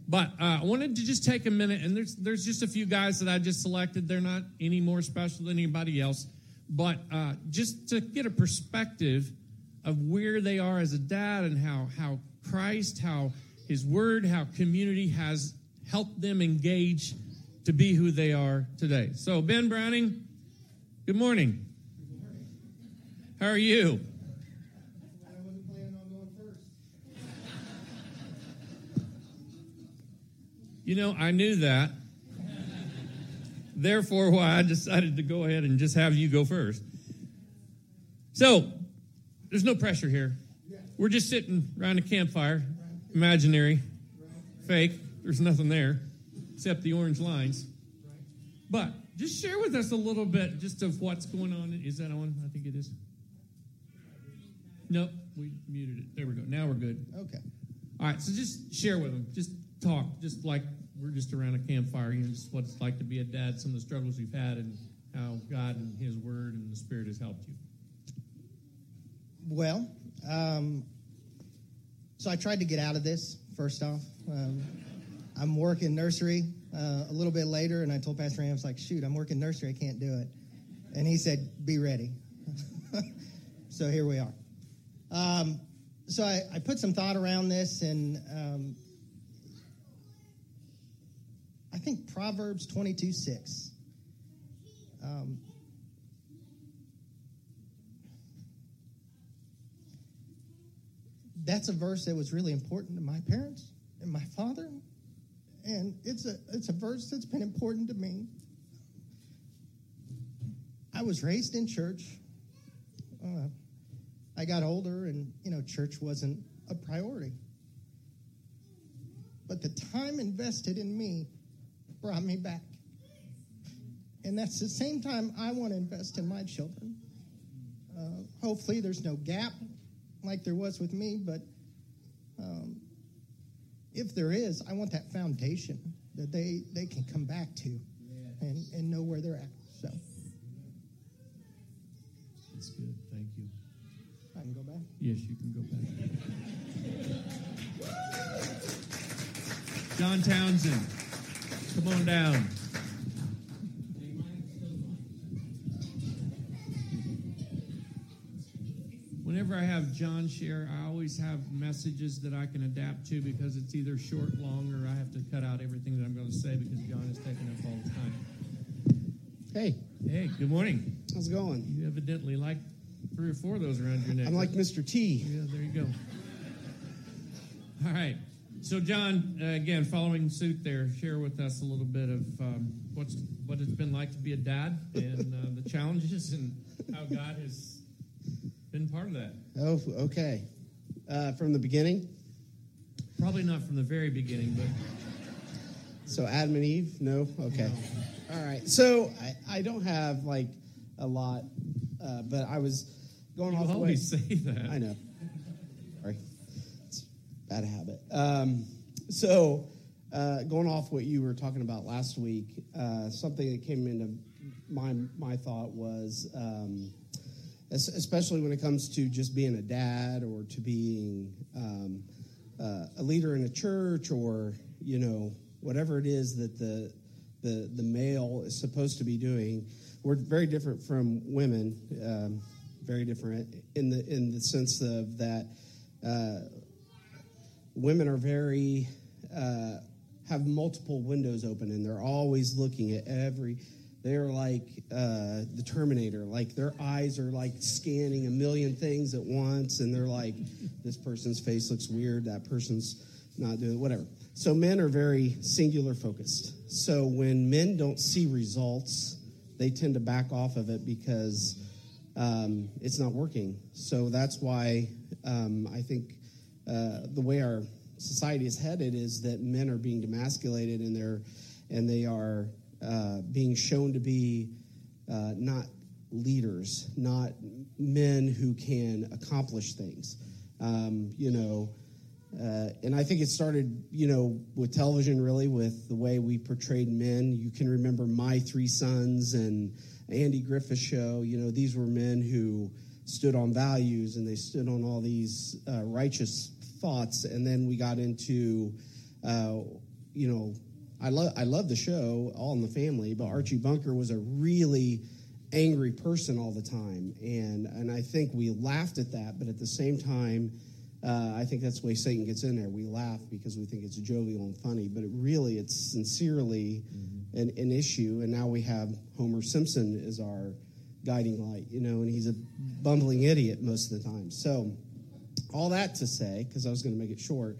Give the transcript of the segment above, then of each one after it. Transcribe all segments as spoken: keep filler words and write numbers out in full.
But uh, I wanted to just take a minute, and there's there's just a few guys that I just selected. They're not any more special than anybody else, but uh, just to get a perspective of where they are as a dad and how how Christ, how His Word, how community has helped them engage to be who they are today. So, Ben Browning, good morning. Good morning. How are you? I wasn't planning on going first. You know, I knew that. Therefore, why I decided to go ahead and just have you go first. So, there's no pressure here. Yeah. We're just sitting around a campfire, right. Imaginary, Right. Fake. There's nothing there except the orange lines. Right. But just share with us a little bit just of what's going on. Is that on? I think it is. Nope, we muted it. There we go. Now we're good. Okay. All right, so just share with them. Just talk, just like we're just around a campfire. You know, just what it's like to be a dad, some of the struggles we've had, and how God and His Word and the Spirit has helped you. Well, um, so I tried to get out of this, first off. Um, I'm working nursery uh, a little bit later, and I told Pastor Ram, I was like, shoot, I'm working nursery, I can't do it. And he said, be ready. So here we are. Um, so I, I put some thought around this, and um, I think Proverbs twenty-two six. Um, that's a verse that was really important to my parents and my father, and it's a it's a verse that's been important to me. I was raised in church. Uh, I got older, and you know, church wasn't a priority. But the time invested in me brought me back, and that's the same time I want to invest in my children. Uh, hopefully, there's no gap like there was with me, but um, if there is, I want that foundation that they, they can come back to and, and know where they're at. So That's good. Thank you. I can go back? Yes, you can go back. John Townsend, come on down. Whenever I have John share, I always have messages that I can adapt to because it's either short, long, or I have to cut out everything that I'm going to say because John is taking up all the time. Hey. Hey, good morning. How's it going? You evidently like three or four of those around your neck. I'm like Mister T. Yeah, there you go. All right. So, John, uh, again, following suit there, share with us a little bit of um, what's what it's been like to be a dad and uh, the challenges and how God has been part of that. Oh, okay. Uh, from the beginning? Probably not from the very beginning, but... So Adam and Eve? No? Okay. No. All right. So I, I don't have, like, a lot, uh, but I was going you off the way. You always say that. I know. Sorry. It's a bad habit. Um, so uh, going off what you were talking about last week, uh, something that came into my, my thought was... Um, especially when it comes to just being a dad or to being um, uh, a leader in a church or, you know, whatever it is that the, the the male is supposed to be doing. We're very different from women, um, very different in the in the sense of that uh, women are very, uh, have multiple windows open, and they're always looking at every... They're like uh, the Terminator. Like, their eyes are, like, scanning a million things at once, and they're like, this person's face looks weird, that person's not doing whatever. So men are very singular focused. So when men don't see results, they tend to back off of it because um, it's not working. So that's why um, I think uh, the way our society is headed is that men are being demasculated, and they're and they are... Uh, being shown to be uh, not leaders, not men who can accomplish things, um, you know. Uh, and I think it started, you know, with television, really, with the way we portrayed men. You can remember My Three Sons and Andy Griffith Show. You know, these were men who stood on values, and they stood on all these uh, righteous thoughts. And then we got into... Uh, you know, I love I love the show, All in the Family, but Archie Bunker was a really angry person all the time, and and I think we laughed at that, but at the same time, uh, I think that's the way Satan gets in there. We laugh because we think it's jovial and funny, but it really, it's sincerely mm-hmm. an, an issue, and now we have Homer Simpson as our guiding light, you know, and he's a bumbling idiot most of the time. So all that to say, because I was going to make it short,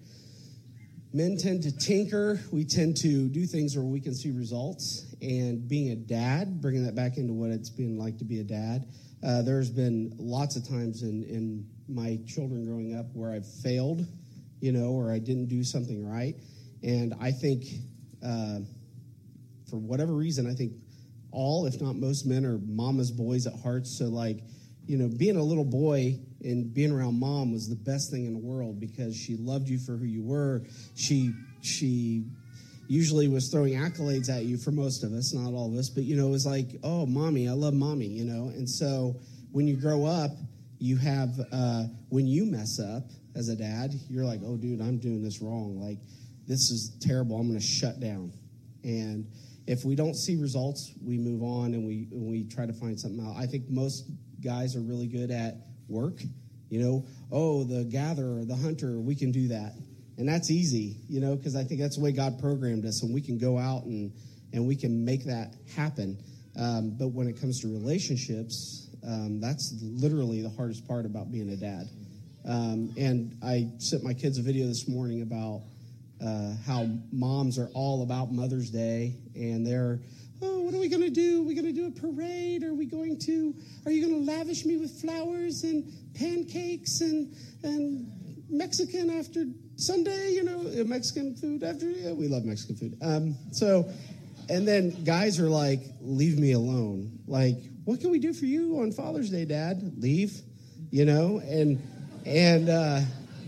men tend to tinker. We tend to do things where we can see results. And being a dad, bringing that back into what it's been like to be a dad, uh, there's been lots of times in, in my children growing up where I've failed, you know, or I didn't do something right. And I think, uh, for whatever reason, I think all, if not most men, are mama's boys at heart. So, like, you know, being a little boy and being around mom was the best thing in the world because she loved you for who you were. She she usually was throwing accolades at you for most of us, not all of us, but, you know, it was like, oh, mommy, I love mommy, you know. And so when you grow up, you have, uh, when you mess up as a dad, you're like, oh, dude, I'm doing this wrong. Like, this is terrible. I'm going to shut down. And if we don't see results, we move on and we and we try to find something out. I think most guys are really good at work. You know, oh, the gatherer, the hunter, we can do that. And that's easy, you know, because I think that's the way God programmed us, and we can go out and, and we can make that happen. Um, but when it comes to relationships, um, that's literally the hardest part about being a dad. Um, and I sent my kids a video this morning about uh, how moms are all about Mother's Day, and they're, oh, what are we going to do? Are we going to do a parade? Are we going to, are you going to lavish me with flowers and pancakes and and Mexican after Sunday, you know, Mexican food after, yeah, we love Mexican food. Um, so, and then guys are like, leave me alone. Like, what can we do for you on Father's Day, Dad? Leave, you know, and, and, uh,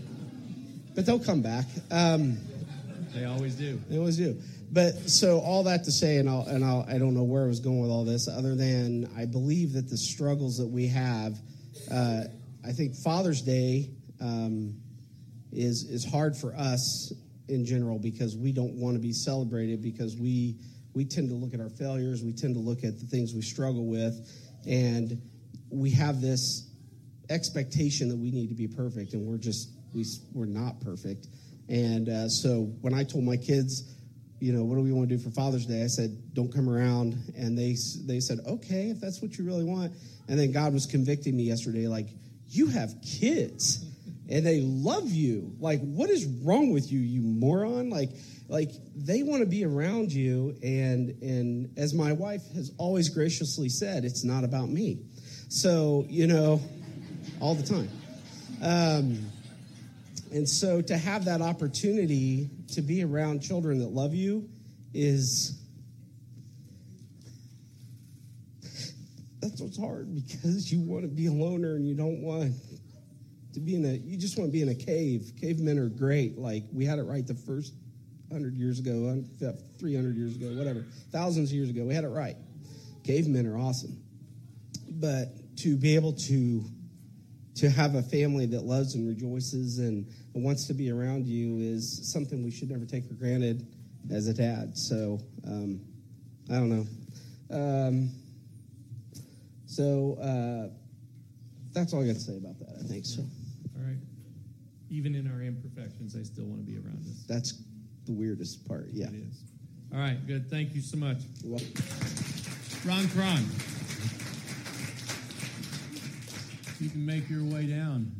but they'll come back. Um, they always do. They always do. But so all that to say, and, I'll, and I'll, I don't know where I was going with all this, other than I believe that the struggles that we have, uh, I think Father's Day, um, is is hard for us in general because we don't want to be celebrated because we we tend to look at our failures, we tend to look at the things we struggle with, and we have this expectation that we need to be perfect, and we're just we we're not perfect. And uh, so when I told my kids, you know, what do we want to do for Father's Day, I said, don't come around, and they they said, okay, if that's what you really want. And then God was convicting me yesterday, like, you have kids. And they love you. Like, what is wrong with you, you moron? Like, like they want to be around you. And and as my wife has always graciously said, it's not about me. So, you know, all the time. Um, and so to have that opportunity to be around children that love you is, that's what's hard because you want to be a loner and you don't want to be in a, you just want to be in a cave. Cavemen are great. Like, we had it right the first hundred years ago, three hundred years ago, whatever, thousands of years ago. We had it right. Cavemen are awesome. But to be able to to have a family that loves and rejoices and wants to be around you is something we should never take for granted as a dad. So, um, I don't know. Um, so, uh, that's all I got to say about that, I think. So. All right. Even in our imperfections, they still want to be around us. That's the weirdest part, yeah. It is. All right, good. Thank you so much. You're welcome. Ron Cron. You can make your way down.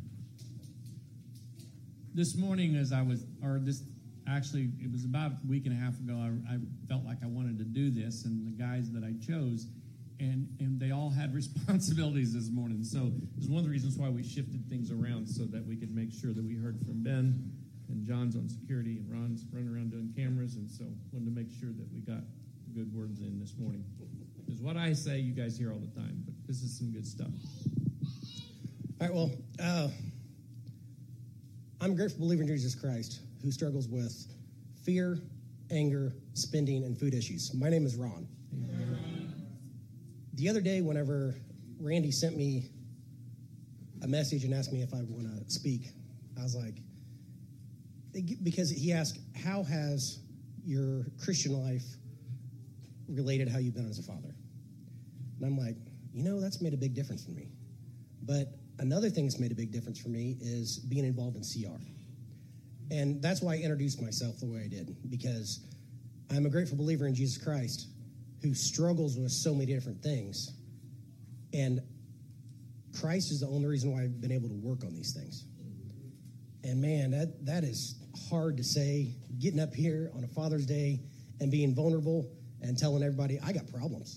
This morning, as I was, or this, actually, it was about a week and a half ago, I, I felt like I wanted to do this, and the guys that I chose, and, and they all had responsibilities this morning. So it was one of the reasons why we shifted things around so that we could make sure that we heard from Ben, and John's on security, and Ron's running around doing cameras, and so wanted to make sure that we got the good words in this morning. Because what I say, you guys hear all the time, but this is some good stuff. All right, well, uh, I'm a grateful believer in Jesus Christ who struggles with fear, anger, spending, and food issues. My name is Ron. Amen. The other day, whenever Randy sent me a message and asked me if I want to speak, I was like, because he asked, how has your Christian life related how you've been as a father. And I'm like, you know, that's made a big difference for me. But another thing that's made a big difference for me is being involved in C R. And that's why I introduced myself the way I did, because I'm a grateful believer in Jesus Christ who struggles with so many different things. And Christ is the only reason why I've been able to work on these things. And man, that that is hard to say, getting up here on a Father's Day and being vulnerable and telling everybody, I got problems.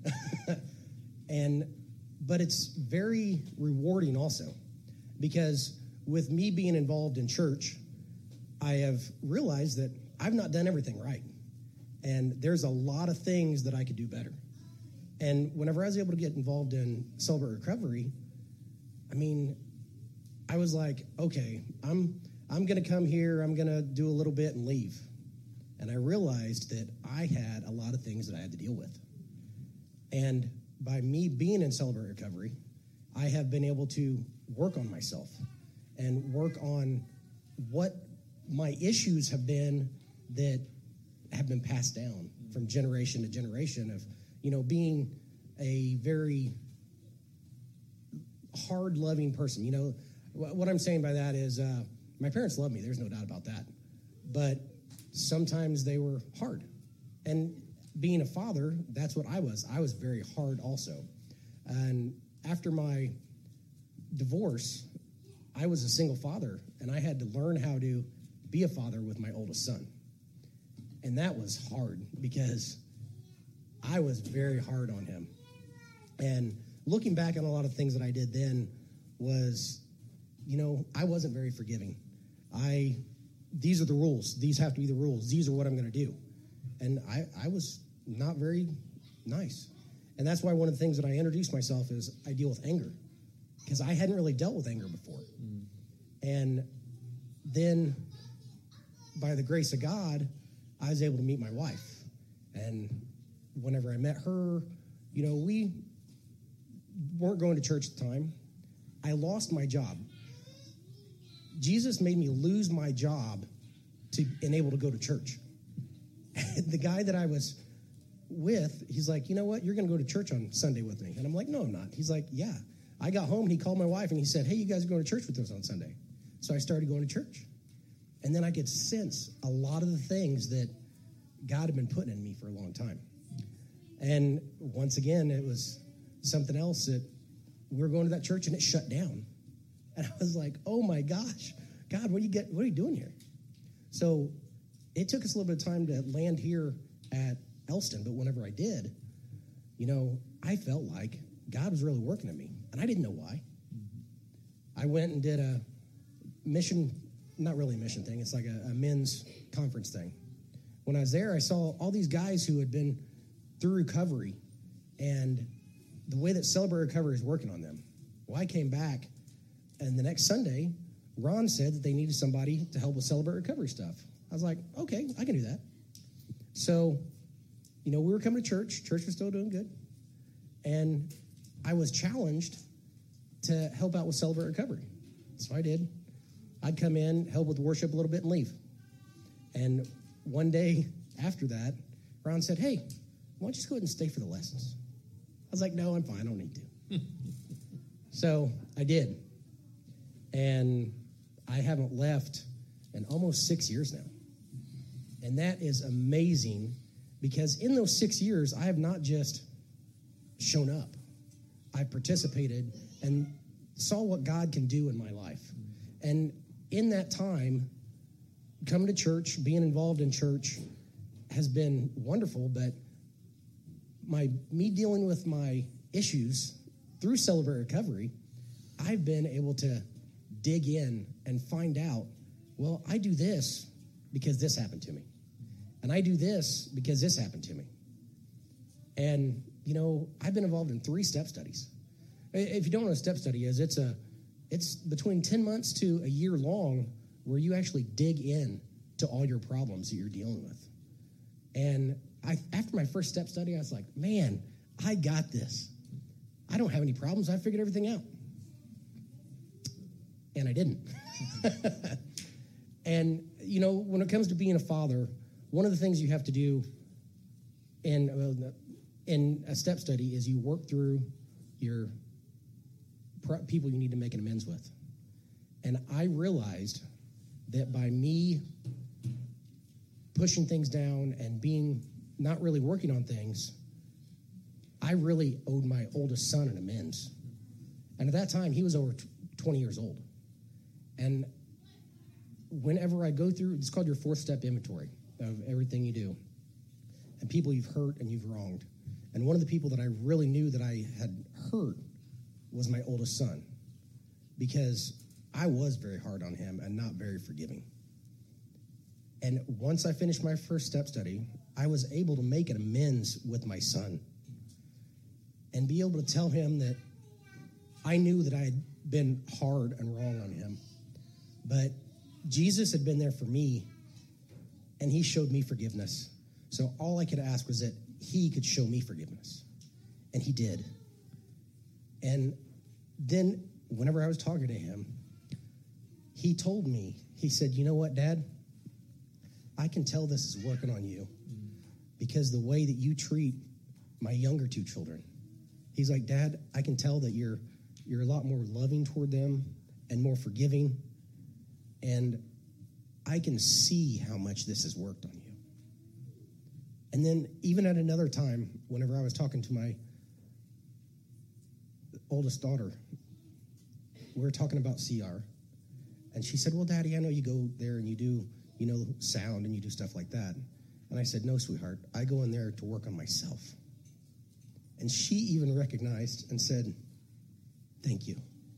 and But it's very rewarding also, because with me being involved in church, I have realized that I've not done everything right. And there's a lot of things that I could do better. And whenever I was able to get involved in Celebrate Recovery, I mean, I was like, okay, I'm I'm going to come here, I'm going to do a little bit and leave. And I realized that I had a lot of things that I had to deal with. And by me being in Celebrate Recovery, I have been able to work on myself and work on what my issues have been that have been passed down from generation to generation of, you know, being a very hard-loving person. You know, what I'm saying by that is uh, my parents love me. There's no doubt about that. But sometimes they were hard. And being a father, that's what I was. I was very hard also. And after my divorce, I was a single father, and I had to learn how to be a father with my oldest son. And that was hard because I was very hard on him. And looking back on a lot of things that I did then was, you know, I wasn't very forgiving. I, these are the rules. These have to be the rules. These are what I'm going to do. And I, I was not very nice. And that's why one of the things that I introduced myself is I deal with anger, because I hadn't really dealt with anger before. Mm. And then by the grace of God, I was able to meet my wife. And whenever I met her, you know, we weren't going to church at the time. I lost my job. Jesus made me lose my job to enable to go to church. And the guy that I was with, he's like, you know what? You're going to go to church on Sunday with me. And I'm like, no, I'm not. He's like, yeah. I got home and he called my wife and he said, hey, you guys are going to church with us on Sunday. So I started going to church. And then I could sense a lot of the things that God had been putting in me for a long time. And once again, it was something else that we were going to that church and it shut down. And I was like, oh my gosh, God, what are you get? What are you doing here? So it took us a little bit of time to land here at Elston, but whenever I did, you know, I felt like God was really working in me, and I didn't know why. I went and did a mission, not really a mission thing, it's like a, a men's conference thing. When I was there, I saw all these guys who had been through recovery, and the way that Celebrate Recovery is working on them. Well, I came back, and the next Sunday, Ron said that they needed somebody to help with Celebrate Recovery stuff. I was like, okay, I can do that. So, you know, we were coming to church. Church was still doing good. And I was challenged to help out with Celebrate Recovery. So I did. I'd come in, help with worship a little bit, and leave. And one day after that, Ron said, hey, why don't you just go ahead and stay for the lessons? I was like, no, I'm fine. I don't need to. So I did. And I haven't left in almost six years now. And that is amazing, because in those six years, I have not just shown up. I participated and saw what God can do in my life. And in that time, coming to church, being involved in church has been wonderful, but my me dealing with my issues through Celebrate Recovery, I've been able to dig in and find out, well, I do this because this happened to me. And I do this because this happened to me. And, you know, I've been involved in three step studies. If you don't know what a step study is, it's a it's between ten months to a year long where you actually dig in to all your problems that you're dealing with. And I, after my first step study, I was like, man, I got this. I don't have any problems. I figured everything out. And I didn't. And, you know, when it comes to being a father, one of the things you have to do in, well, in a step study is you work through your pro- people you need to make an amends with. And I realized that by me pushing things down and being not really working on things, I really owed my oldest son an amends. And at that time, he was over twenty years old. And whenever I go through, it's called your fourth step inventory of everything you do and people you've hurt and you've wronged. And one of the people that I really knew that I had hurt was my oldest son, because I was very hard on him and not very forgiving. And once I finished my first step study, I was able to make an amends with my son and be able to tell him that I knew that I had been hard and wrong on him. But Jesus had been there for me, and he showed me forgiveness. So all I could ask was that he could show me forgiveness. And he did. And then whenever I was talking to him, he told me, he said, you know what, Dad? I can tell this is working on you because the way that you treat my younger two children. He's like, Dad, I can tell that you're you're a lot more loving toward them and more forgiving. And I can see how much this has worked on you. And then even at another time, whenever I was talking to my oldest daughter, we were talking about C R. And she said, well, Daddy, I know you go there and you do, you know, sound and you do stuff like that. And I said, no, sweetheart, I go in there to work on myself. And she even recognized and said, thank you.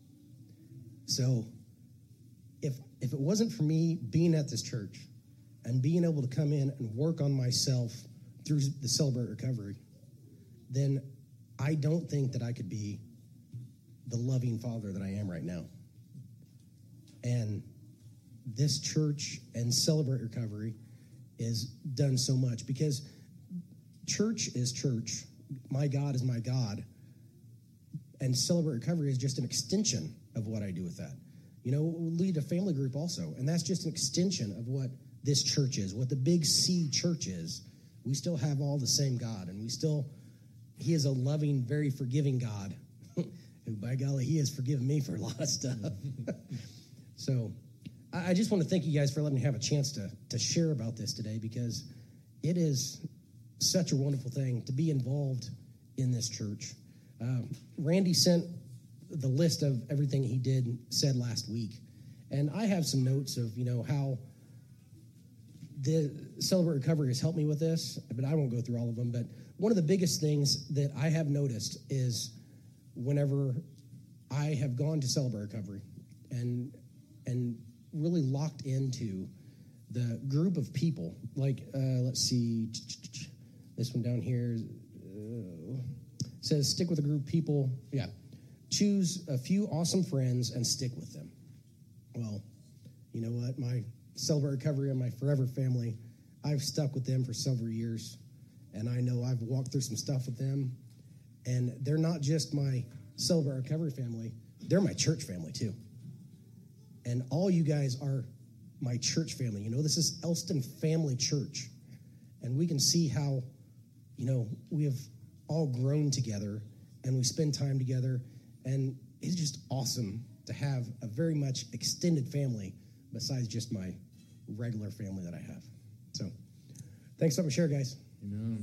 So if if it wasn't for me being at this church and being able to come in and work on myself through the Celebrate Recovery, then I don't think that I could be the loving father that I am right now. And this church and Celebrate Recovery is done so much because church is church. My God is my God. And Celebrate Recovery is just an extension of what I do with that. You know, we'll lead a family group also, and that's just an extension of what this church is, what the Big C church is. We still have all the same God, and we still, he is a loving, very forgiving God. Who, by golly, he has forgiven me for a lot of stuff. So I just want to thank you guys for letting me have a chance to, to share about this today, because it is such a wonderful thing to be involved in this church. Um, Randy sent the list of everything he did said last week, and I have some notes of, you know, how the Celebrate Recovery has helped me with this, but I won't go through all of them. But one of the biggest things that I have noticed is whenever I have gone to Celebrate Recovery and and really locked into the group of people, like, uh, let's see, this one down here uh, says stick with a group of people. Yeah. Choose a few awesome friends and stick with them. Well, you know what? My Celebrate Recovery and my Forever family, I've stuck with them for several years, and I know I've walked through some stuff with them, and they're not just my Celebrate Recovery family, they're my church family too. And all you guys are my church family. You know, this is Elston Family Church, and we can see how, you know, we have all grown together, and we spend time together, and it's just awesome to have a very much extended family besides just my regular family that I have. So thanks for letting me share, guys. Amen.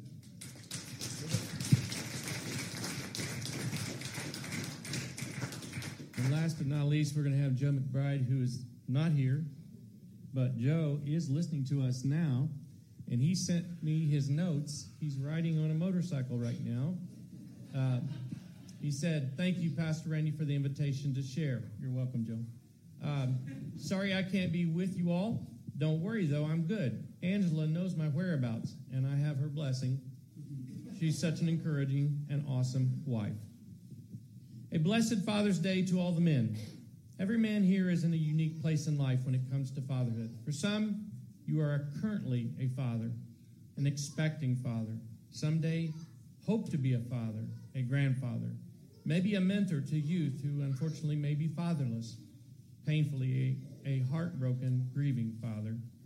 And last but not least, we're going to have Joe McBride, who is not here, but Joe is listening to us now, and he sent me his notes. He's riding on a motorcycle right now. Uh, he said, thank you, Pastor Randy, for the invitation to share. You're welcome, Joe. Um, sorry I can't be with you all. Don't worry, though, I'm good. Angela knows my whereabouts, and I have her blessing. She's such an encouraging and awesome wife. A blessed Father's Day to all the men. Every man here is in a unique place in life when it comes to fatherhood. For some, you are currently a father, an expecting father. Someday, hope to be a father, a grandfather, maybe a mentor to youth who unfortunately may be fatherless, painfully a, a heartbroken, grieving father.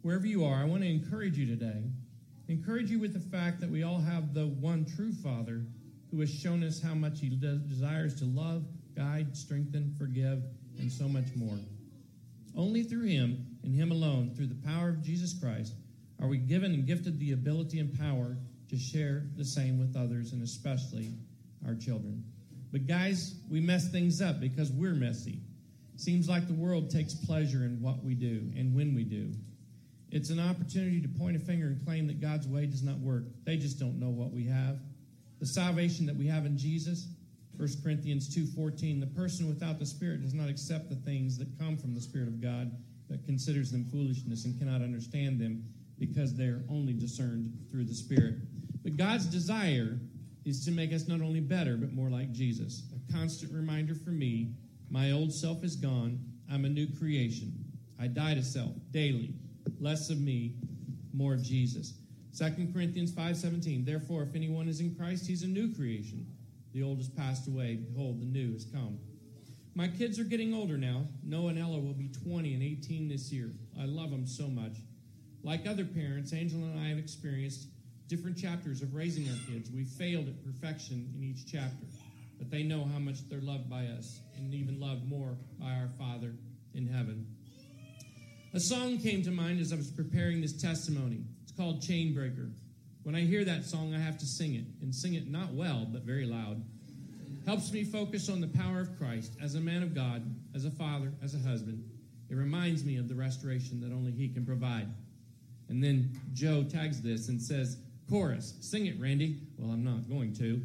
wherever you are, I want to encourage you today. Encourage you with the fact that we all have the one true Father who has shown us how much he de- desires to love, guide, strengthen, forgive, and so much more. Only through him and him alone, through the power of Jesus Christ, are we given and gifted the ability and power to share the same with others, and especially our children. But guys, we mess things up because we're messy. Seems like the world takes pleasure in what we do and when we do. It's an opportunity to point a finger and claim that God's way does not work. They just don't know what we have. The salvation that we have in Jesus, First Corinthians two fourteen, the person without the Spirit does not accept the things that come from the Spirit of God, but considers them foolishness and cannot understand them because they are only discerned through the Spirit. But God's desire is to make us not only better, but more like Jesus. A constant reminder for me, my old self is gone. I'm a new creation. I die to self daily. Less of me, more of Jesus. Second Corinthians five seventeen, therefore, if anyone is in Christ, he's a new creation. The old has passed away. Behold, the new has come. My kids are getting older now. Noah and Ella will be twenty and eighteen this year. I love them so much. Like other parents, Angela and I have experienced different chapters of raising our kids. We failed at perfection in each chapter, but they know how much they're loved by us and even loved more by our Father in heaven. A song came to mind as I was preparing this testimony. It's called Chain Breaker. When I hear that song, I have to sing it, and sing it not well, but very loud. Helps me focus on the power of Christ as a man of God, as a father, as a husband. It reminds me of the restoration that only he can provide. And then Joe tags this and says, chorus, sing it, Randy. Well, I'm not going to.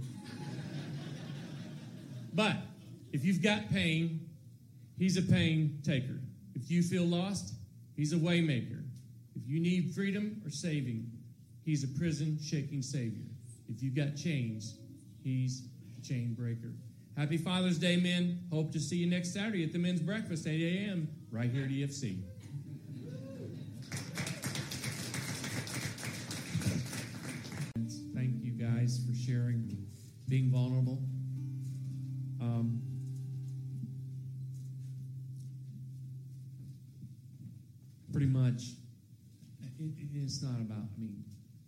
But if you've got pain, he's a pain taker. If you feel lost, he's a way maker. If you need freedom or saving, he's a prison-shaking Savior. If you've got chains, he's a chain breaker. Happy Father's Day, men. Hope to see you next Saturday at the men's breakfast, eight a.m., right here at E F C. Thank you guys for sharing, being vulnerable. Um, pretty much, it, it's not about, I mean,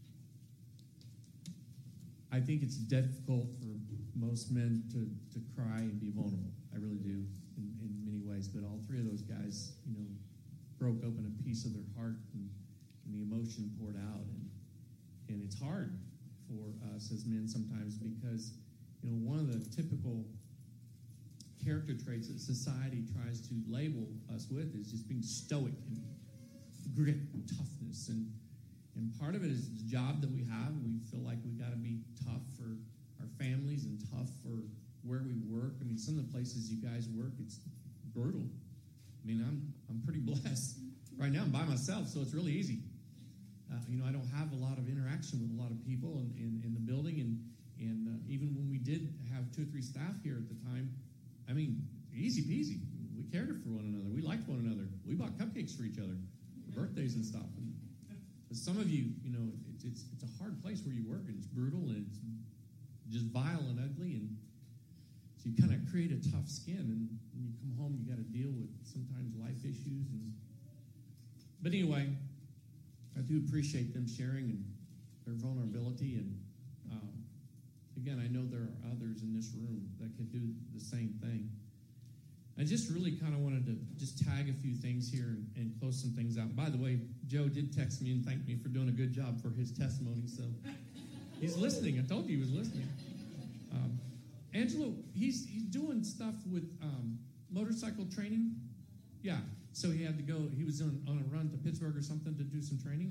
I think it's difficult for most men to, to cry and be vulnerable. I really do, in, in many ways. But all three of those guys, you know, broke open a piece of their heart, and, and the emotion poured out. And, and it's hard for us as men sometimes because, you know, one of the typical character traits that society tries to label us with is just being stoic and grit and toughness. And And part of it is the job that we have. We feel like we got to be tough for our families and tough for where we work. I mean, some of the places you guys work, it's brutal. I mean, I'm I'm pretty blessed. Right now I'm by myself, so it's really easy. Uh, you know, I don't have a lot of interaction with a lot of people in, in, in the building. And, and uh, even when we did have two or three staff here at the time, I mean, easy peasy. We cared for one another. We liked one another. We bought cupcakes for each other for birthdays and stuff. And some of you, you know, it's, it's it's a hard place where you work, and it's brutal, and it's just vile and ugly, and so you kind of create a tough skin, and when you come home, you got to deal with sometimes life issues. And but anyway, I do appreciate them sharing and their vulnerability, and um, again, I know there are others in this room that could do the same thing. I just really kind of wanted to just tag a few things here and, and close some things out. By the way, Joe did text me and thank me for doing a good job for his testimony, so he's listening. I told you he was listening. Um, Angelo, he's he's doing stuff with um, motorcycle training. Yeah, so he had to go. He was on, on a run to Pittsburgh or something to do some training,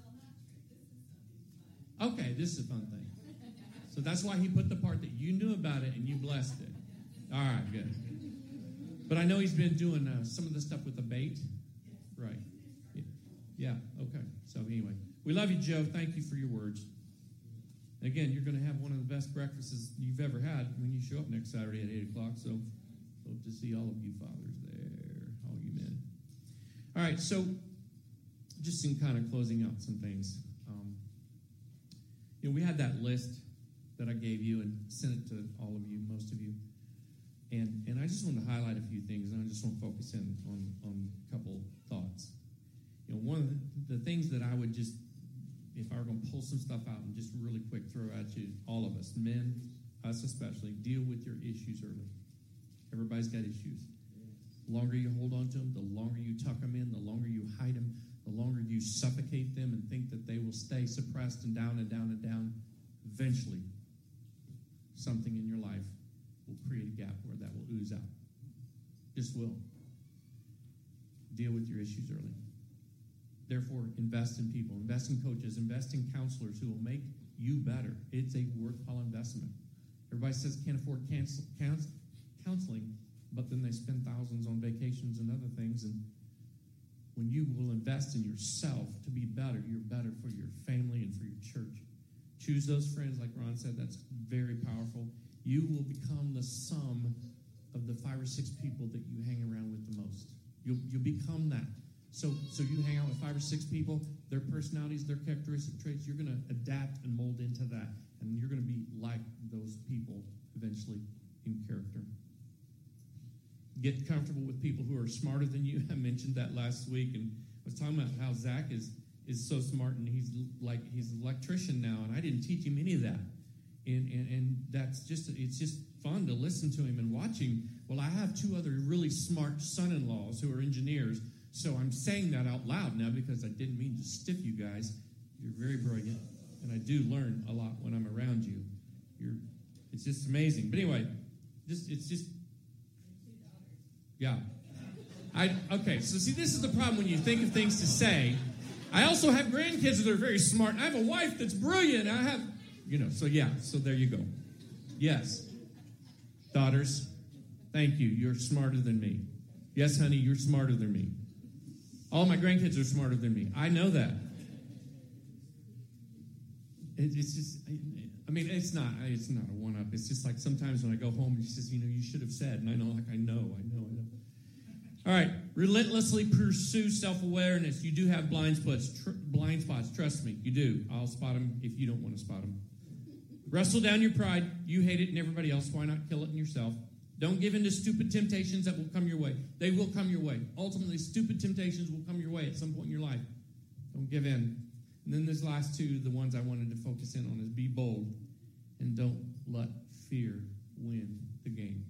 or okay, this is a fun thing. So that's why he put the part that you knew about it and you blessed it. All right, good. But I know he's been doing uh, some of the stuff with the bait. Right. Yeah. yeah, okay. So anyway, we love you, Joe. Thank you for your words. Again, you're going to have one of the best breakfasts you've ever had when you show up next Saturday at eight o'clock. So hope to see all of you fathers there, all you men. All right, so just in kind of closing out some things. Um, you know, we had that list that I gave you and sent it to all of you, most of you. And and I just want to highlight a few things, and I just want to focus in on, on a couple thoughts. You You know, one of the, the things that I would just, if I were going to pull some stuff out and just really quick throw at you, all of us, men, us especially, deal with your issues early. Everybody's got issues. The longer you hold on to them, the longer you tuck them in, the longer you hide them, the longer you suffocate them and think that they will stay suppressed and down and down and down, eventually something in your life will create a gap where that will ooze out. Just will. Deal with your issues early. Therefore, invest in people, invest in coaches, invest in counselors who will make you better. It's a worthwhile investment. Everybody says can't afford cancel, counsel, counseling, but then they spend thousands on vacations and other things. And when you will invest in yourself to be better, you're better for your family and for your church. Choose those friends, like Ron said, that's very powerful. You will become the sum of the five or six people that you hang around with the most. You'll, you'll become that. So, so you hang out with five or six people, their personalities, their characteristic traits, you're going to adapt and mold into that. And you're going to be like those people eventually in character. Get comfortable with people who are smarter than you. I mentioned that last week, and I was talking about how Zach is is so smart, and he's like he's an electrician now, and I didn't teach him any of that. And, and and that's just it's just fun to listen to him and watch him. Well, I have two other really smart son-in-laws who are engineers, so I'm saying that out loud now because I didn't mean to stiff you guys. You're very brilliant, and I do learn a lot when I'm around you. You're it's just amazing. But anyway, just it's just yeah. I okay. So see, this is the problem when you think of things to say. I also have grandkids that are very smart. I have a wife that's brilliant. I have, you know, so yeah, so there you go. Yes. Daughters, thank you. You're smarter than me. Yes, honey, you're smarter than me. All my grandkids are smarter than me. I know that. It, it's just, I mean, it's not, it's not a one-up. It's just like sometimes when I go home, she says, you know, you should have said. And I know, like, I know, I know, I know. All right, relentlessly pursue self-awareness. You do have blind spots, tr- blind spots. Trust me, you do. I'll spot them if you don't want to spot them. Wrestle down your pride. You hate it in everybody else. Why not kill it in yourself? Don't give in to stupid temptations that will come your way. They will come your way. Ultimately, stupid temptations will come your way at some point in your life. Don't give in. And then this last two, the ones I wanted to focus in on, is be bold and don't let fear win the game.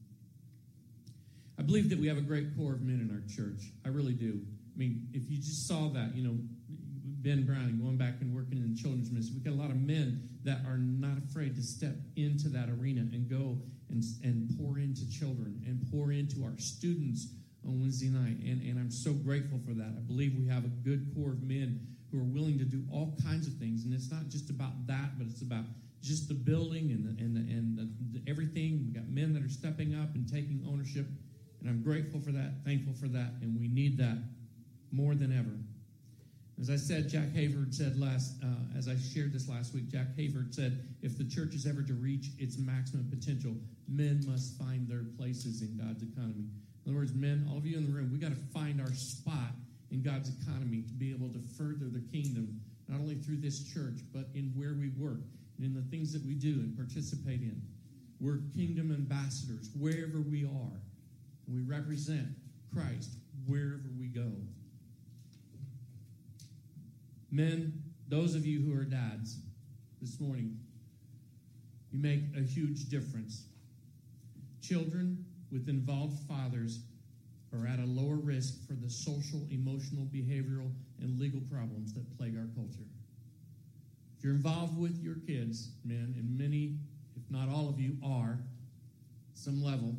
I believe that we have a great core of men in our church. I really do. I mean, if you just saw that, you know, Ben Brown, going back and working in the children's ministry, we've got a lot of men that are not afraid to step into that arena and go and, and pour into children and pour into our students on Wednesday night. And, and I'm so grateful for that. I believe we have a good core of men who are willing to do all kinds of things. And it's not just about that, but it's about just the building and the, and the, and the, the, everything. We've got men that are stepping up and taking ownership. And I'm grateful for that, thankful for that, and we need that more than ever. As I said, Jack Hayford said last, uh, as I shared this last week, Jack Hayford said, if the church is ever to reach its maximum potential, men must find their places in God's economy. In other words, men, all of you in the room, we got to find our spot in God's economy to be able to further the kingdom, not only through this church, but in where we work and in the things that we do and participate in. We're kingdom ambassadors wherever we are. We represent Christ wherever we go. Men, those of you who are dads this morning, you make a huge difference. Children with involved fathers are at a lower risk for the social, emotional, behavioral, and legal problems that plague our culture. If you're involved with your kids, men, and many, if not all of you, are, at some level,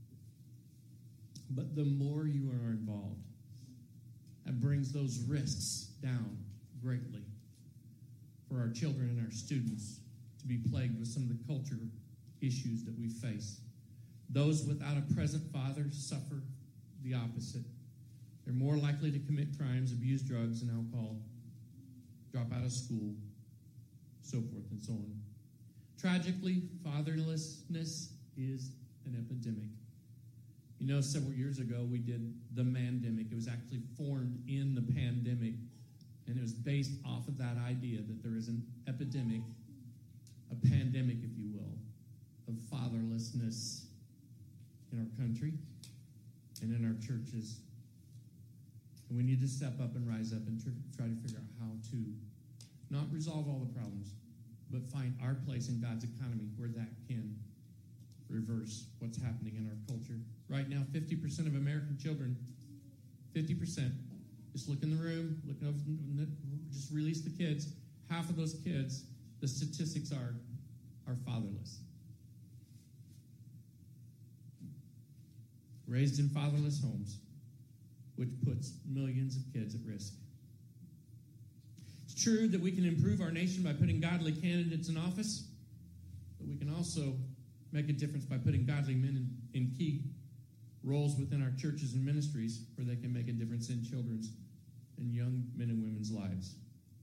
but the more you are involved, that brings those risks down greatly for our children and our students to be plagued with some of the culture issues that we face. Those without a present father suffer the opposite. They're more likely to commit crimes, abuse drugs and alcohol, drop out of school, so forth and so on. Tragically, fatherlessness is an epidemic. You know, several years ago, we did the Mandemic. It was actually formed in the pandemic, and it was based off of that idea that there is an epidemic, a pandemic, if you will, of fatherlessness in our country and in our churches. And we need to step up and rise up and tr- try to figure out how to not resolve all the problems, but find our place in God's economy where that can reverse what's happening in our culture. Right now, fifty percent of American children, fifty percent, just look in the room, look over, just release the kids. Half of those kids, the statistics are, are fatherless. Raised in fatherless homes, which puts millions of kids at risk. It's true that we can improve our nation by putting godly candidates in office, but we can also make a difference by putting godly men in, in key roles within our churches and ministries where they can make a difference in children's and young men and women's lives.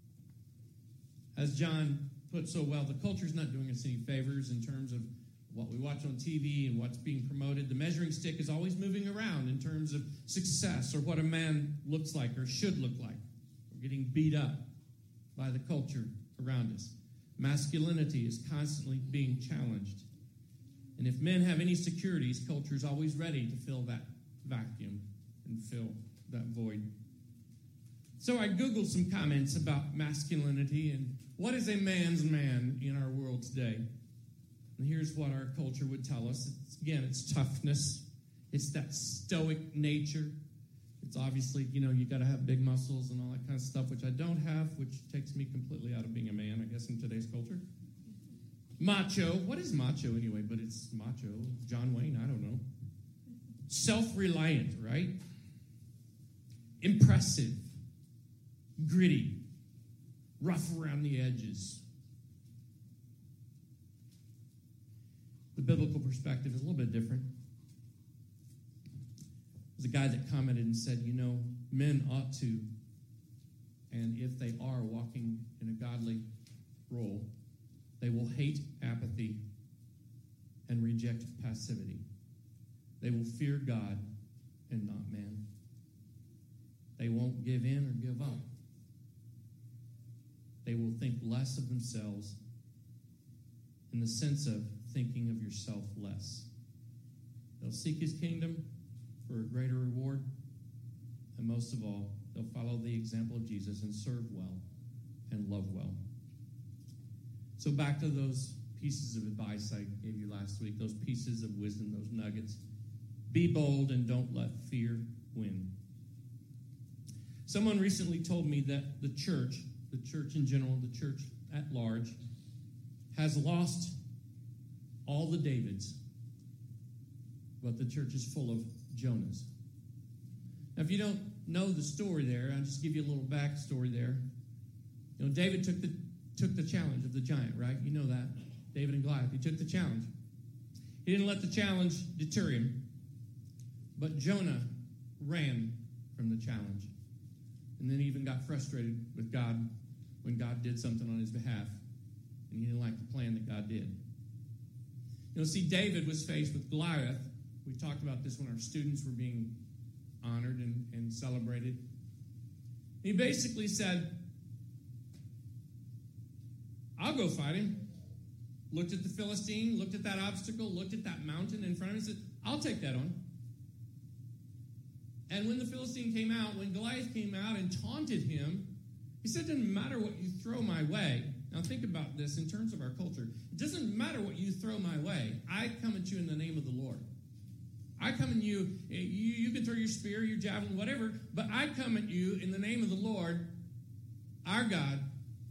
As John put so well, the culture's not doing us any favors in terms of what we watch on T V and what's being promoted. The measuring stick is always moving around in terms of success or what a man looks like or should look like. We're getting beat up by the culture around us. Masculinity is constantly being challenged. And if men have any securities, culture is always ready to fill that vacuum and fill that void. So I Googled some comments about masculinity and what is a man's man in our world today. And here's what our culture would tell us. It's, again, it's toughness. It's that stoic nature. It's obviously, you know, you got to have big muscles and all that kind of stuff, which I don't have, which takes me completely out of being a man, I guess, in today's culture. Macho. What is macho anyway? But it's macho. John Wayne, I don't know. Self-reliant, right? Impressive. Gritty. Rough around the edges. The biblical perspective is a little bit different. There's a guy that commented and said, you know, men ought to, and if they are walking in a godly role, they will hate apathy and reject passivity. They will fear God and not man. They won't give in or give up. They will think less of themselves in the sense of thinking of yourself less. They'll seek his kingdom for a greater reward, and most of all, they'll follow the example of Jesus and serve well and love well. So back to those pieces of advice I gave you last week, those pieces of wisdom, those nuggets. Be bold and don't let fear win. Someone recently told me that the church, the church in general, the church at large, has lost all the Davids, but the church is full of Jonahs. Now, if you don't know the story there, I'll just give you a little backstory there. You know, David took the took the challenge of the giant, right? You know that. David and Goliath. He took the challenge. He didn't let the challenge deter him, but Jonah ran from the challenge. And then he even got frustrated with God when God did something on his behalf, and he didn't like the plan that God did. You know, see, David was faced with Goliath. We talked about this when our students were being honored and, and celebrated. He basically said, I'll go fight him. Looked at the Philistine, looked at that obstacle, looked at that mountain in front of him, and said, I'll take that on. And when the Philistine came out, when Goliath came out and taunted him, he said, it doesn't matter what you throw my way. Now think about this in terms of our culture. It doesn't matter what you throw my way. I come at you in the name of the Lord. I come at you, you, you can throw your spear, your javelin, whatever, but I come at you in the name of the Lord, our God,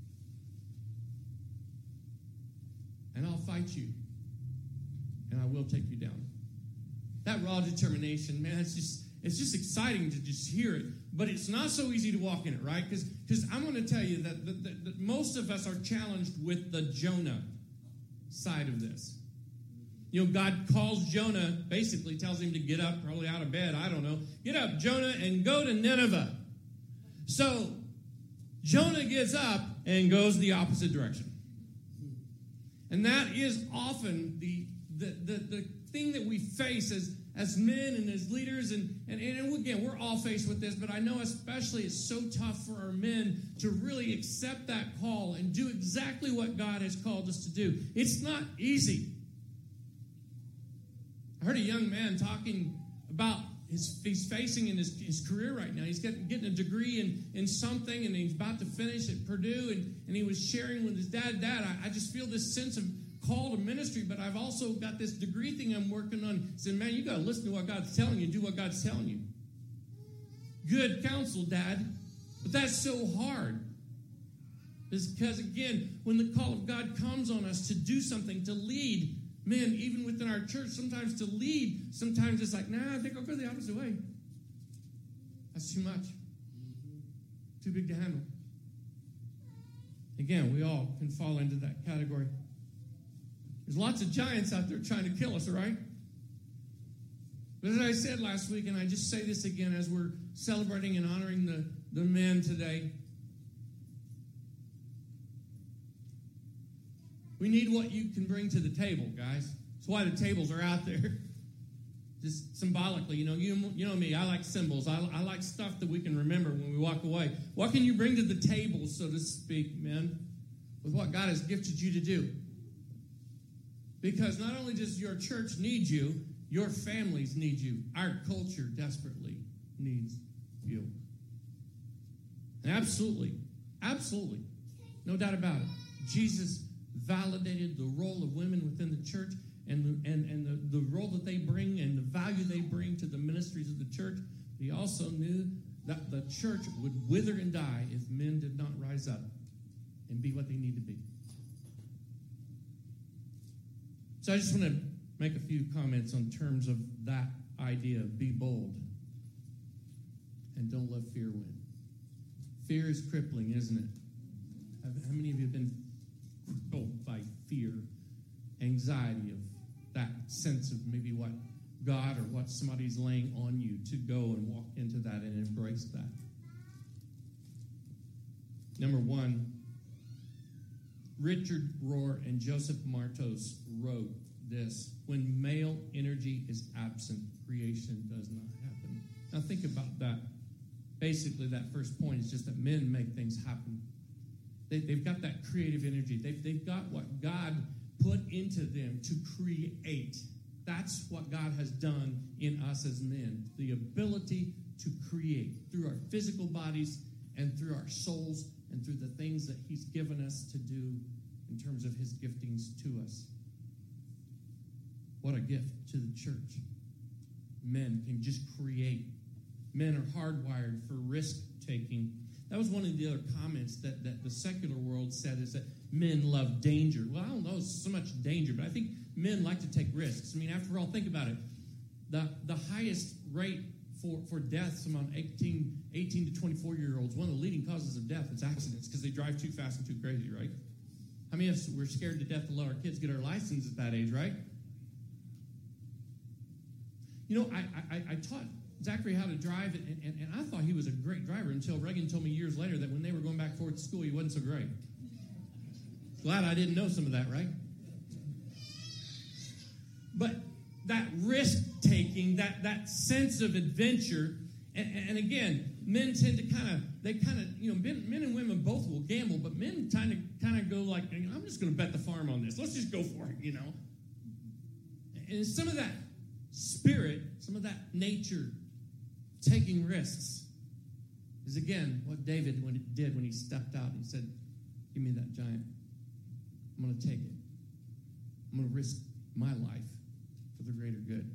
and I'll fight you, and I will take you down. That raw determination, man, it's just it's just exciting to just hear it, but it's not so easy to walk in it, right? Because because I'm going to tell you that, that, that, that most of us are challenged with the Jonah side of this. You know, God calls Jonah, basically tells him to get up, probably out of bed, I don't know. Get up, Jonah, and go to Nineveh. So Jonah gets up and goes the opposite direction. And that is often the the, the, the thing that we face as, as men and as leaders. And, and, and again, we're all faced with this, but I know especially it's so tough for our men to really accept that call and do exactly what God has called us to do. It's not easy. I heard a young man talking about his, he's facing in his, his career right now. He's getting, getting a degree in, in something, and he's about to finish at Purdue, and, and he was sharing with his dad, Dad, I, I just feel this sense of call to ministry, but I've also got this degree thing I'm working on. He said, man, you got to listen to what God's telling you, do what God's telling you. Good counsel, Dad, but that's so hard. It's because, again, when the call of God comes on us to do something, to lead, men, even within our church, sometimes to lead, sometimes it's like, nah, I think I'll go the opposite way. That's too much. Too big to handle. Again, we all can fall into that category. There's lots of giants out there trying to kill us, all right? But as I said last week, and I just say this again as we're celebrating and honoring the, the men today, we need what you can bring to the table, guys. That's why the tables are out there. Just symbolically, you know, you, you know me, I like symbols. I, I like stuff that we can remember when we walk away. What can you bring to the table, so to speak, men, with what God has gifted you to do? Because not only does your church need you, your families need you. Our culture desperately needs you. And absolutely, absolutely, no doubt about it, Jesus validated the role of women within the church and, and, and the, the role that they bring and the value they bring to the ministries of the church. He also knew that the church would wither and die if men did not rise up and be what they need to be. So I just want to make a few comments on terms of that idea of be bold and don't let fear win. Fear is crippling, isn't it? How many of you have been crippled by fear, anxiety of that sense of maybe what God or what somebody's laying on you to go and walk into that and embrace that? Number one, Richard Rohr and Joseph Martos wrote this: when male energy is absent, creation does not happen. Now think about that. Basically, that first point is just that men make things happen. They, they've got that creative energy. They've, they've got what God put into them to create. That's what God has done in us as men. The ability to create through our physical bodies and through our souls and through the things that he's given us to do in terms of his giftings to us. What a gift to the church. Men can just create. Men are hardwired for risk-taking. That was one of the other comments that, that the secular world said, is that men love danger. Well, I don't know so much danger, but I think men like to take risks. I mean, after all, think about it. The, the highest rate for, for deaths among eighteen, eighteen to twenty-four-year-olds, one of the leading causes of death is accidents because they drive too fast and too crazy, right? How many of us were scared to death to let our kids get our license at that age, right? You know, I, I, I taught Zachary how to drive, and, and, and I thought he was a great driver until Reagan told me years later that when they were going back forth to school, he wasn't so great. Glad I didn't know some of that, right? But that risk-taking, that, that sense of adventure, and, and again, men tend to kind of, they kind of, you know, men, men and women both will gamble, but men kind of kind of go like, I'm just going to bet the farm on this. Let's just go for it, you know. And some of that spirit, some of that nature, taking risks, is again what David when it did when he stepped out and said, give me that giant. I'm going to take it. I'm going to risk my life for the greater good.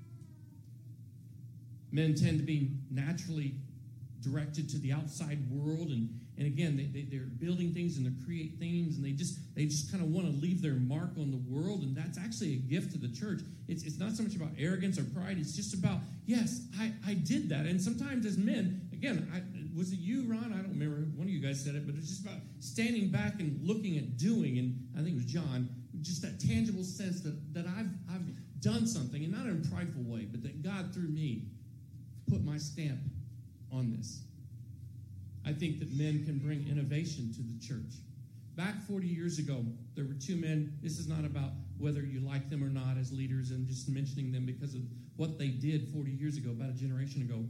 Men tend to be naturally directed to the outside world, and, and again, they, they, they're building things and they create things, and they just they just kind of want to leave their mark on the world, and that's actually a gift to the church. It's, it's not so much about arrogance or pride. It's just about, yes, I, I did that. And sometimes as men, again, I, was it you, Ron? I don't remember. One of you guys said it, but it's just about standing back and looking at doing, and I think it was John, just that tangible sense that, that I've, I've done something, and not in a prideful way, but that God, through me, put my stamp on this. I think that men can bring innovation to the church. Back forty years ago, there were two men. This is not about whether you like them or not as leaders and just mentioning them because of what they did forty years ago, about a generation ago.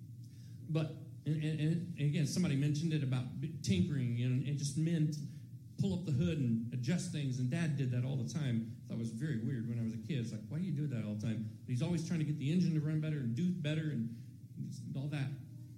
But, and, and, and again, somebody mentioned it about tinkering and, and just men pull up the hood and adjust things, and Dad did that all the time. I thought it was very weird when I was a kid. It's like, why do you do that all the time? But he's always trying to get the engine to run better and do better and all that.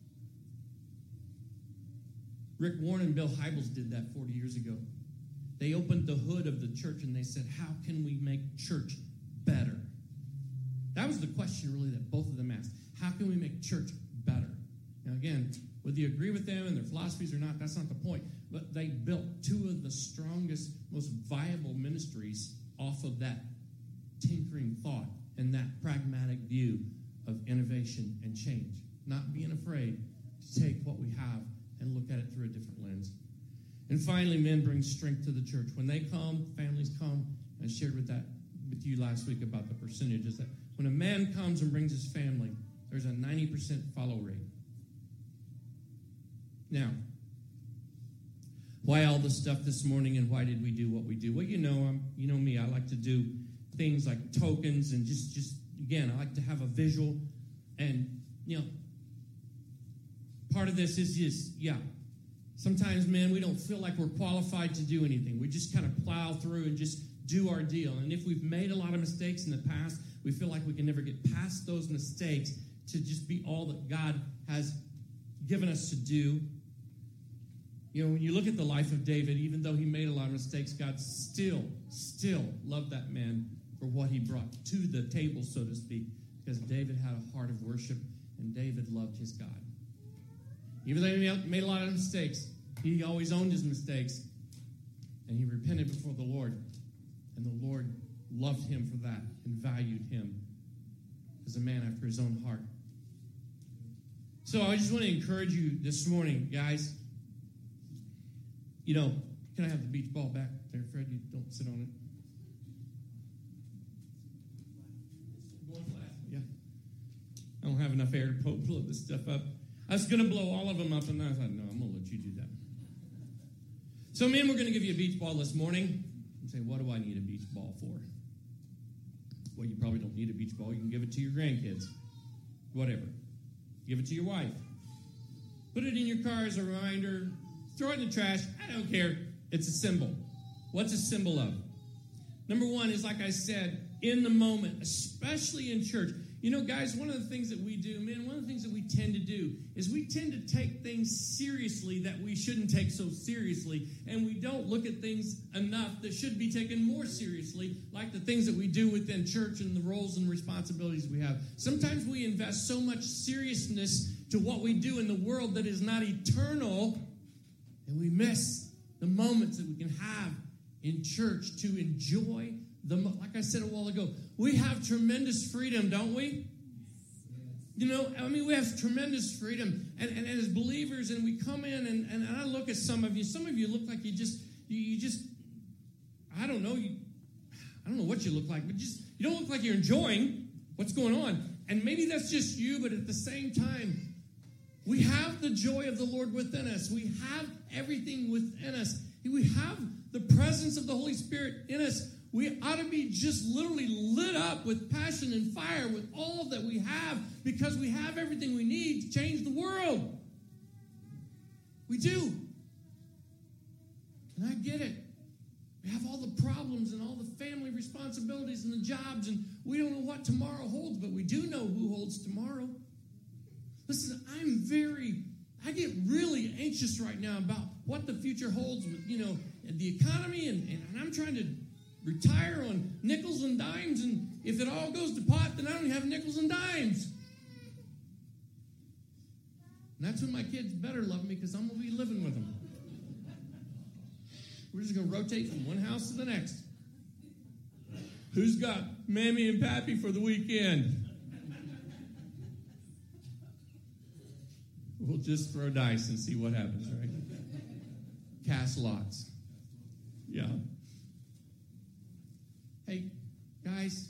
Rick Warren and Bill Hybels did that forty years ago. They opened the hood of the church and they said, how can we make church better? That was the question really that both of them asked. How can we make church better? Now again, whether you agree with them and their philosophies or not, that's not the point. But they built two of the strongest, most viable ministries off of that tinkering thought and that pragmatic view of innovation and change. Not being afraid to take what we have and look at it through a different lens. And finally, men bring strength to the church. When they come, families come. I shared with that with you last week about the percentages. That when a man comes and brings his family, there's a ninety percent follow rate. Now, why all this stuff this morning and why did we do what we do? Well, you know, I'm, you know me. I like to do things like tokens and just, just again, I like to have a visual. And, you know, part of this is just, yeah, sometimes, man, we don't feel like we're qualified to do anything. We just kind of plow through and just do our deal. And if we've made a lot of mistakes in the past, we feel like we can never get past those mistakes to just be all that God has given us to do. You know, when you look at the life of David, even though he made a lot of mistakes, God still, still loved that man for what he brought to the table, so to speak, because David had a heart of worship, and David loved his God. Even though he made a lot of mistakes, he always owned his mistakes, and he repented before the Lord, and the Lord loved him for that and valued him as a man after his own heart. So I just want to encourage you this morning, guys. You know, can I have the beach ball back there, Fred? You don't sit on it. Going flat. Yeah. I don't have enough air to pull this stuff up. I was going to blow all of them up, and I thought, no, I'm going to let you do that. So, men, we're going to give you a beach ball this morning. You say, what do I need a beach ball for? Well, you probably don't need a beach ball. You can give it to your grandkids. Whatever. Give it to your wife. Put it in your car as a reminder. Throw it in the trash. I don't care. It's a symbol. What's a symbol of? Number one is, like I said, in the moment, especially in church. You know, guys, one of the things that we do, man, one of the things that we tend to do is we tend to take things seriously that we shouldn't take so seriously, and we don't look at things enough that should be taken more seriously, like the things that we do within church and the roles and responsibilities we have. Sometimes we invest so much seriousness to what we do in the world that is not eternal, and we miss the moments that we can have in church to enjoy the, like I said a while ago, we have tremendous freedom, don't we? You know, I mean, we have tremendous freedom. And, and, and as believers, and we come in, and, and I look at some of you. Some of you look like you just, you, you just, I don't know, you, I don't know what you look like, but just, you don't look like you're enjoying what's going on. And maybe that's just you, but at the same time, we have the joy of the Lord within us. We have everything within us. We have the presence of the Holy Spirit in us. We ought to be just literally lit up with passion and fire with all that we have, because we have everything we need to change the world. We do. And I get it. We have all the problems and all the family responsibilities and the jobs, and we don't know what tomorrow holds, but we do know who holds tomorrow. Listen, I'm very, I get really anxious right now about what the future holds with, you know, the economy, and, and I'm trying to retire on nickels and dimes, and if it all goes to pot, then I don't have nickels and dimes. And that's when my kids better love me, because I'm going to be living with them. We're just going to rotate from one house to the next. Who's got Mammy and Pappy for the weekend? We'll just throw dice and see what happens, right? Cast lots. Yeah. Hey, guys,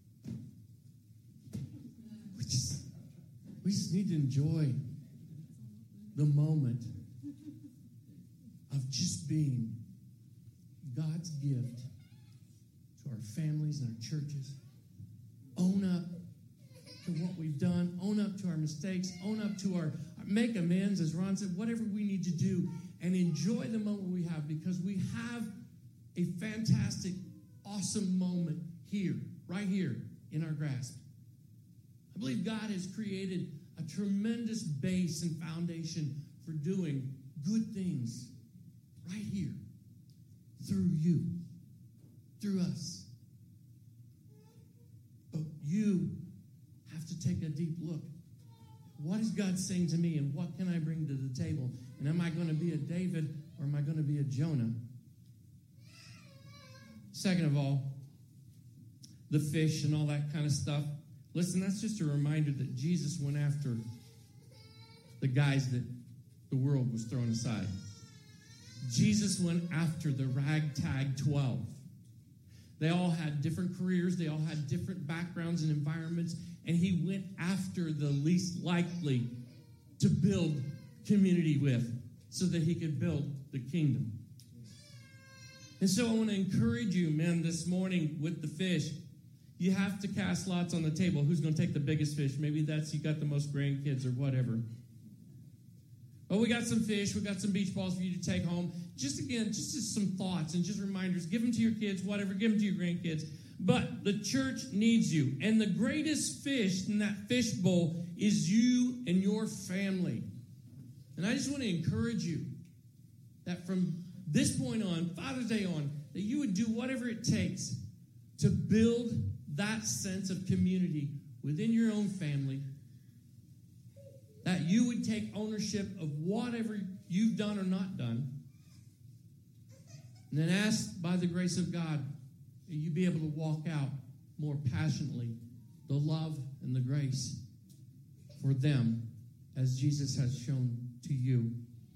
we just, we just need to enjoy the moment of just being God's gift to our families and our churches. Own up to what we've done. Own up to our mistakes. Own up to our, make amends, as Ron said, whatever we need to do, and enjoy the moment we have, because we have a fantastic, awesome moment here, right here in our grasp. I believe God has created a tremendous base and foundation for doing good things right here through you, through us. But you have to take a deep look. What is God saying to me, and what can I bring to the table? And am I going to be a David, or am I going to be a Jonah? Second of all, the fish and all that kind of stuff. Listen, that's just a reminder that Jesus went after the guys that the world was throwing aside. Jesus went after the ragtag twelve. They all had different careers. They all had different backgrounds and environments. And he went after the least likely to build community with so that he could build the kingdom. And so I want to encourage you, men, this morning with the fish. You have to cast lots on the table. Who's going to take the biggest fish? Maybe that's you got the most grandkids or whatever. Oh, we got some fish. We got some beach balls for you to take home. Just again, just as some thoughts and just reminders. Give them to your kids, whatever. Give them to your grandkids. But the church needs you. And the greatest fish in that fish bowl is you and your family. And I just want to encourage you that from this point on, Father's Day on, that you would do whatever it takes to build that sense of community within your own family, that you would take ownership of whatever you've done or not done, and then ask by the grace of God that you be able to walk out more passionately the love and the grace for them as Jesus has shown to you.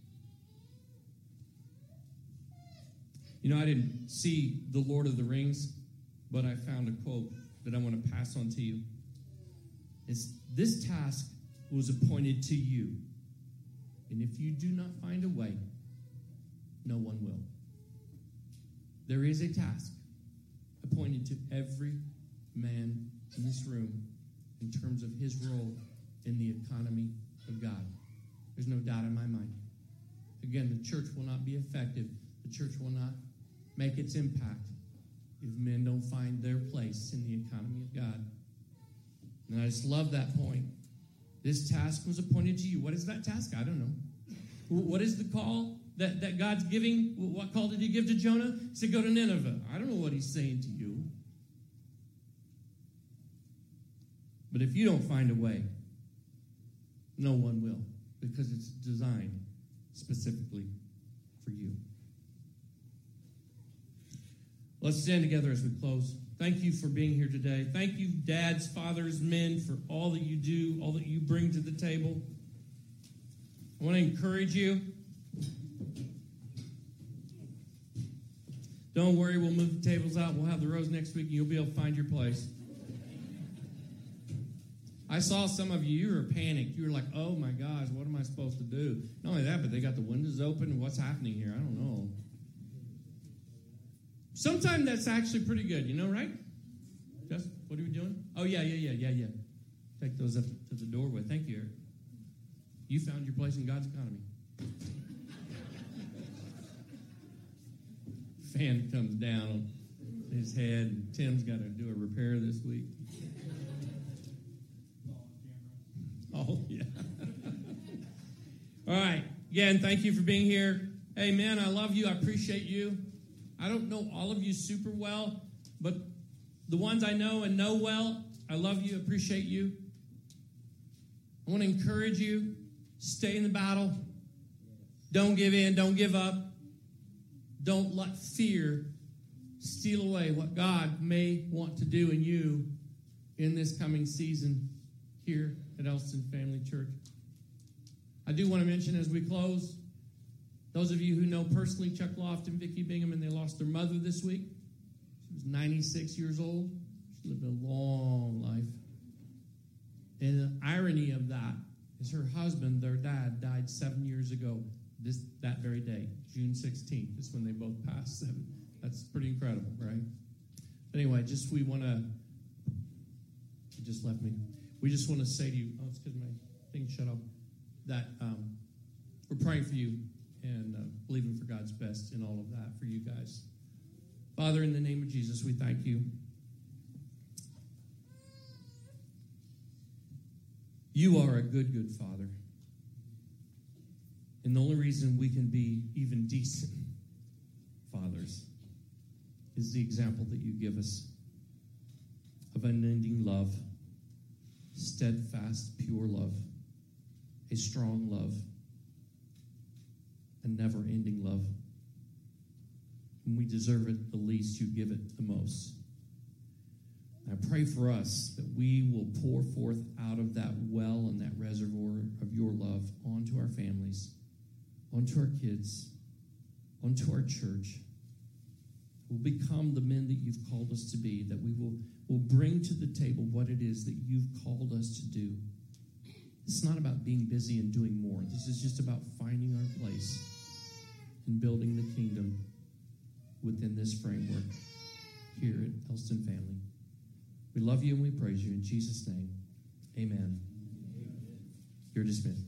You know, I didn't see The Lord of the Rings, but I found a quote that I want to pass on to you. It's, this task was appointed to you, and if you do not find a way, no one will. There is a task appointed to every man in this room in terms of his role in the economy of God. There's no doubt in my mind. Again, the church will not be effective. The church will not make its impact if men don't find their place in the economy of God. And I just love that point. This task was appointed to you. What is that task? I don't know. What is the call that, that God's giving? What call did he give to Jonah? He said, go to Nineveh. I don't know what he's saying to you. But if you don't find a way, no one will, because it's designed specifically for you. Let's stand together as we close. Thank you for being here today. Thank you, dads, fathers, men, for all that you do, all that you bring to the table. I want to encourage you. Don't worry, we'll move the tables out. We'll have the rows next week, and you'll be able to find your place. I saw some of you, you were panicked. You were like, oh, my gosh, what am I supposed to do? Not only that, but they got the windows open. What's happening here? I don't know. Sometimes that's actually pretty good, you know, right? Jess, what are we doing? Oh, yeah, yeah, yeah, yeah, yeah. Take those up to the doorway. Thank you, Eric. You found your place in God's economy. Fan comes down on his head, and Tim's got to do a repair this week. Oh, yeah. All right. Again, thank you for being here. Hey, man, I love you. I appreciate you. I don't know all of you super well, but the ones I know and know well, I love you, appreciate you. I want to encourage you, stay in the battle. Don't give in, don't give up. Don't let fear steal away what God may want to do in you in this coming season here at Elston Family Church. I do want to mention as we close, those of you who know personally Chuck Loft and Vicki Bingham, and they lost their mother this week. She was ninety-six years old. She lived a long life. And the irony of that is her husband, their dad, died seven years ago, this that very day, June sixteenth. Is when they both passed. Seven. That's pretty incredible, right? Anyway, just we want to, you just left me. We just want to say to you, oh, it's because my thing shut off, that um, we're praying for you and uh, believing for God's best in all of that for you guys. Father, in the name of Jesus, we thank you. You are a good, good Father. And the only reason we can be even decent fathers is the example that you give us of unending love, steadfast, pure love, a strong love, a never-ending love. When we deserve it the least, you give it the most. I pray for us that we will pour forth out of that well and that reservoir of your love onto our families, onto our kids, onto our church. We'll become the men that you've called us to be, that we will, will bring to the table what it is that you've called us to do. It's not about being busy and doing more. This is just about finding our place and building the kingdom within this framework here at Elston Family. We love you and we praise you in Jesus' name. Amen. You're dismissed.